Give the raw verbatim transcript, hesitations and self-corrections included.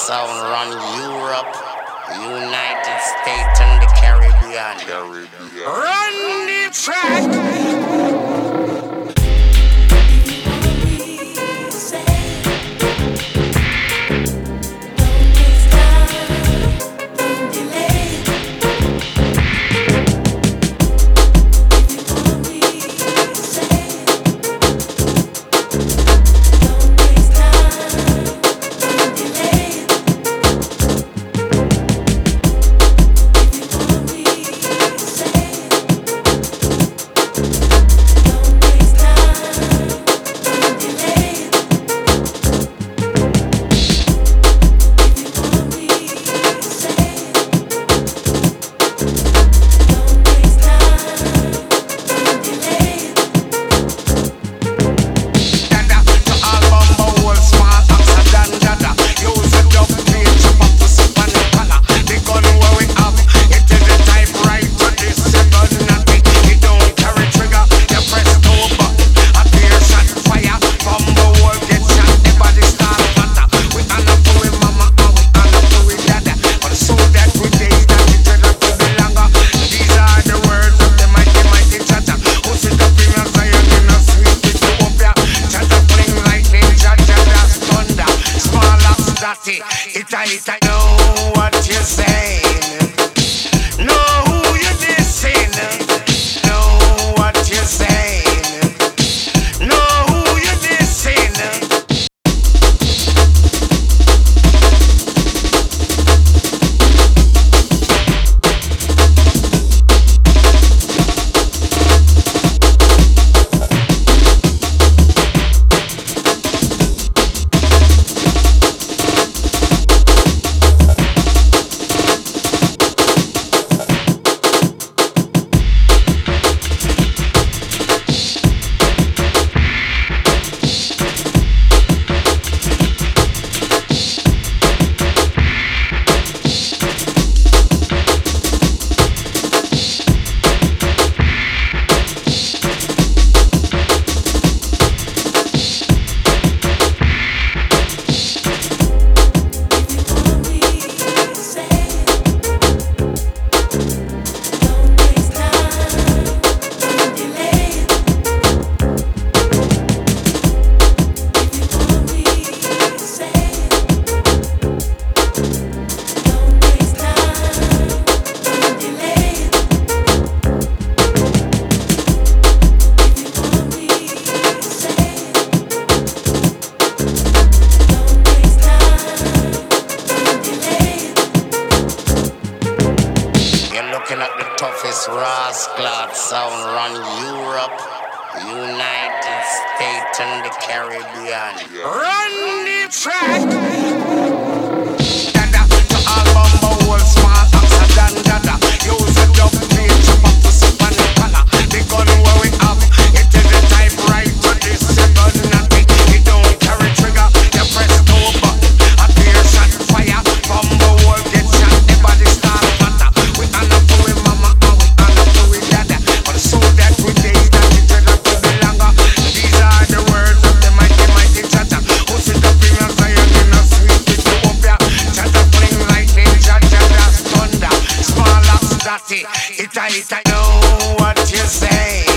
sound run Europe, United States and the Caribbean. Caribbean. Run the track. It I, it I know what you're saying. Know who you're dissing. Know what you're saying. Know who you're dissing. Looking at the toughest rascal sound run Europe, United States and the Caribbean. Run the track. Dada to all bumbo whole small accident. Dada use a dub plate chop up to sip and color. The gun where we have it is the type right to this seven natty. It don't carry trigger. You press two button. A clear shot fire. Bumbo whole get shot. The body start matter. We all up to we mama and we all up to we dada. But so that we days that it turn up to be longer. These are the words of the mighty mighty chatter. Who sit up in a Zion in a sweet Ethiopia. Chatter fling lightning, chatter that's thunder. Small as dirty. It I, it I know what you say.